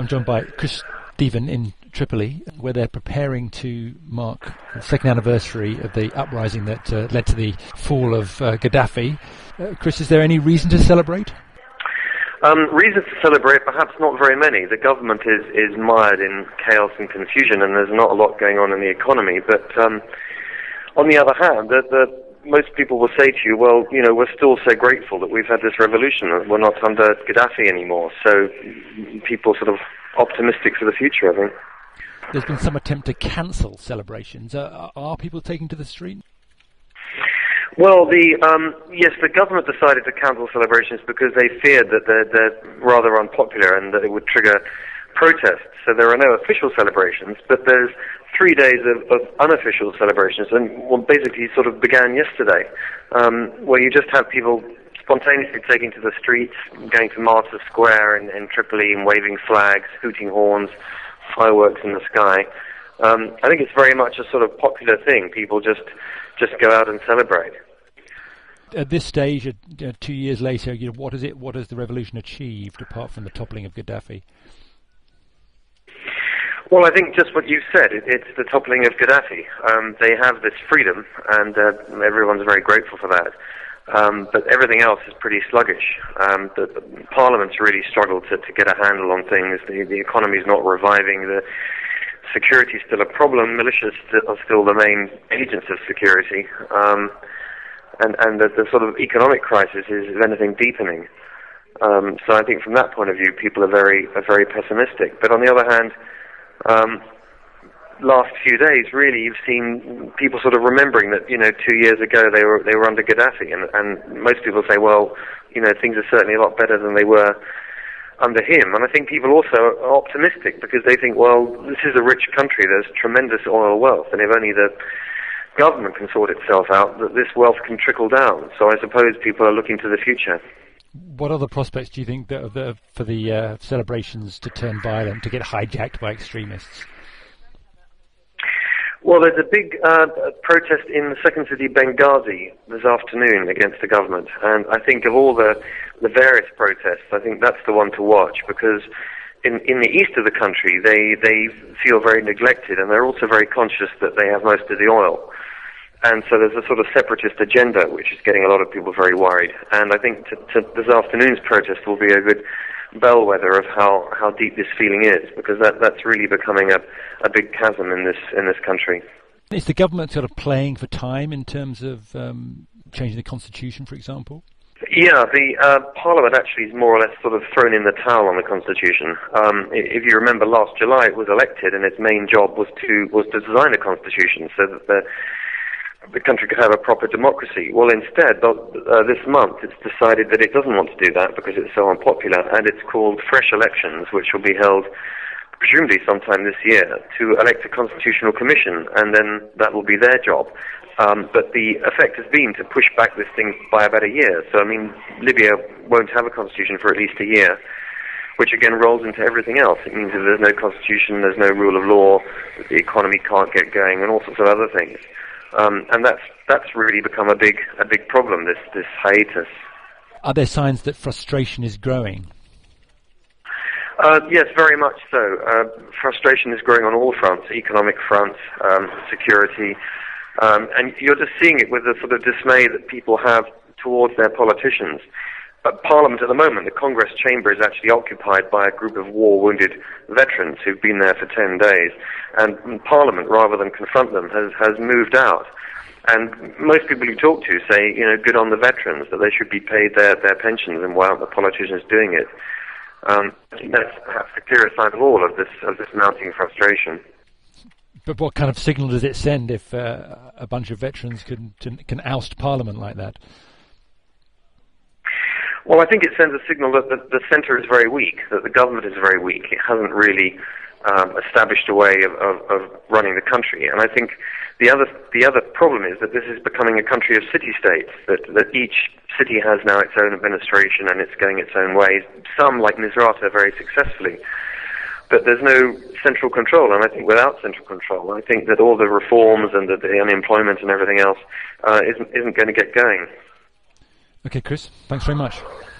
I'm joined by Chris Stephen in Tripoli, where they're preparing to mark the second anniversary of the uprising that led to the fall of Gaddafi. Chris, is there any reason to celebrate? Reasons to celebrate, perhaps not very many. The government is mired in chaos and confusion, and there's not a lot going on in the economy. But on the other hand, most people will say to you, well, you know, we're still so grateful that we've had this revolution, that we're not under Gaddafi anymore. So people are sort of optimistic for the future, I think. There's been some attempt to cancel celebrations. Are people taking to the street? Well, yes, the government decided to cancel celebrations because they feared that they're rather unpopular and that it would trigger protests. So there are no official celebrations, but there's 3 days of unofficial celebrations, and basically sort of began yesterday, where you just have people spontaneously taking to the streets, going to Martyrs Square in Tripoli and waving flags, hooting horns, fireworks in the sky. I think it's very much a sort of popular thing. People just go out and celebrate. At this stage, 2 years later, what has the revolution achieved apart from the toppling of Gaddafi? Well, I think just what you've said, it's the toppling of Gaddafi. They have this freedom, and everyone's very grateful for that. But everything else is pretty sluggish. The Parliament's really struggled to get a handle on things. The economy's not reviving. The security's still a problem. Militias are still the main agents of security. And the sort of economic crisis is, if anything, deepening. So I think from that point of view, people are very pessimistic. But on the other hand, last few days, really, you've seen people sort of remembering that 2 years ago they were under Gaddafi, and most people say, well, things are certainly a lot better than they were under him. And I think people also are optimistic because they think, well, this is a rich country. There's tremendous oil wealth, and if only the government can sort itself out, that this wealth can trickle down. So I suppose people are looking to the future. What other prospects do you think for the celebrations to turn violent, to get hijacked by extremists? Well, there's a big protest in the second city, Benghazi, this afternoon against the government. And I think of all the various protests, I think that's the one to watch, because in the east of the country, they feel very neglected, and they're also very conscious that they have most of the oil. And so there's a sort of separatist agenda, which is getting a lot of people very worried. And I think this afternoon's protest will be a good bellwether of how deep this feeling is, because that's really becoming a big chasm in this country. Is the government sort of playing for time in terms of changing the constitution, for example? Yeah, the Parliament actually is more or less sort of thrown in the towel on the constitution. If you remember, last July it was elected, and its main job was to design a constitution so that the country could have a proper democracy. Well, instead, this month it's decided that it doesn't want to do that because it's so unpopular, and it's called fresh elections, which will be held presumably sometime this year, to elect a constitutional commission, and then that will be their job. But the effect has been to push back this thing by about a year. So, I mean, Libya won't have a constitution for at least a year, which again rolls into everything else. It means if there's no constitution, there's no rule of law, the economy can't get going, and all sorts of other things. And that's really become a big problem, this hiatus. Are there signs that frustration is growing? Yes, very much so. Frustration is growing on all fronts, economic front, security, and you're just seeing it with the sort of dismay that people have towards their politicians. But Parliament at the moment, the Congress chamber, is actually occupied by a group of war-wounded veterans who've been there for 10 days. And Parliament, rather than confront them, has moved out. And most people you talk to say, good on the veterans, that they should be paid their pensions, and why aren't the politicians doing it? I think that's perhaps the clearest sign of all of this mounting frustration. But what kind of signal does it send if a bunch of veterans can oust Parliament like that? Well, I think it sends a signal that the centre is very weak, that the government is very weak. It hasn't really established a way of running the country. And I think the other problem is that this is becoming a country of city-states, that each city has now its own administration and it's going its own way. Some, like Misrata, very successfully. But there's no central control, and I think without central control, I think that all the reforms and the unemployment and everything else isn't going to get going. Okay, Chris, thanks very much.